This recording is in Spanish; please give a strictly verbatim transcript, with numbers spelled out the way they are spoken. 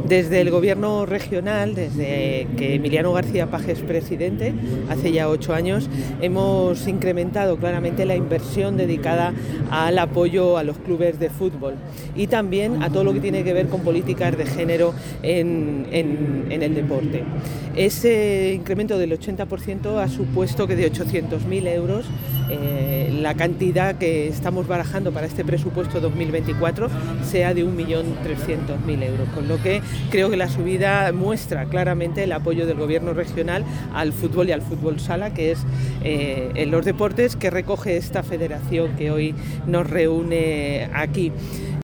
Desde el Gobierno regional, desde que Emiliano García Paje es presidente, hace ya ocho años, hemos incrementado claramente la inversión dedicada al apoyo a los clubes de fútbol y también a todo lo que tiene que ver con políticas de género en, en, en el deporte. Ese incremento del ochenta por ciento ha supuesto que de ochocientos mil euros eh, la cantidad que estamos barajando para este presupuesto dos mil veinticuatro sea de un millón trescientos mil euros, con lo que creo que la subida muestra claramente el apoyo del Gobierno regional al fútbol y al fútbol sala, que es eh, en los deportes que recoge esta federación que hoy nos reúne aquí.